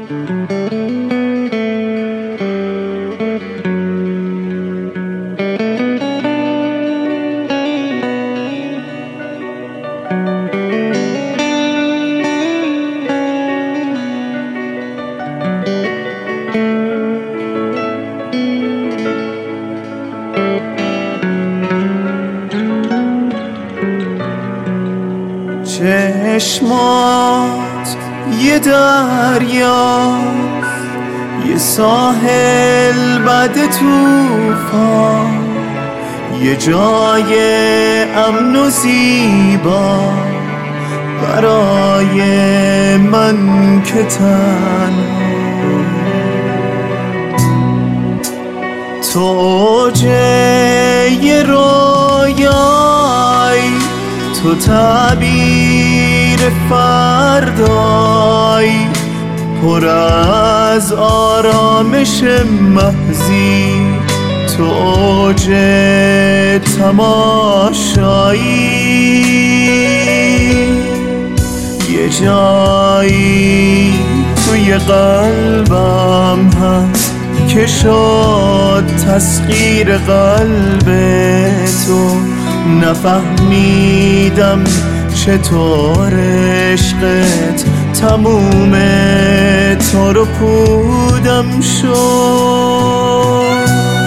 چشمات یه دریا، یه ساحل بعد طوفان، یه جای امن و زیبا برای من که تنها. تو اوج یه رویای، تو تعبیر فردای، پر از آرامش محضی. تو اوج تماشایی، یه جایی توی قلبم هست که شد تسخیر قلب تو. نفهمیدم چطور عشقت تموم تو رو پودم شد.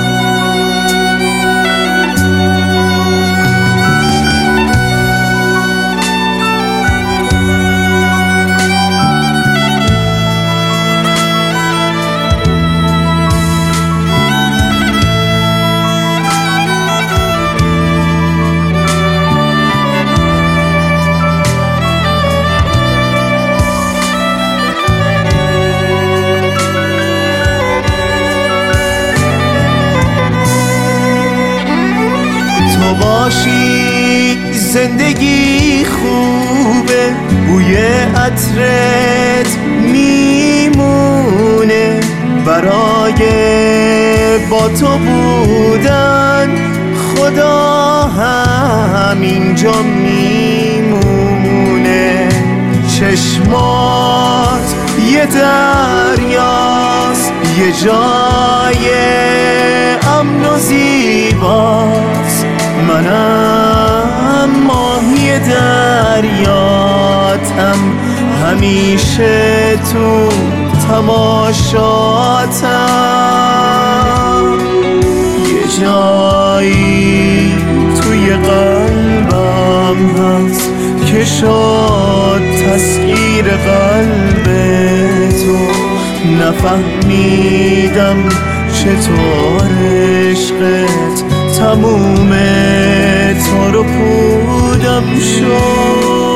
باشی زندگی خوبه، بوی عطرت میمونه. برای با تو بودن خدا همینجا میمونه. چشمات یه دریاست، یه جای امن و زیباست. منم ماهی دریاتم، همیشه تو تماشاتم. یه جایی توی قلبم هست که شد تسخیر قلب تو. نفهمیدم چطور عشقت تموم تو رو پودم شد.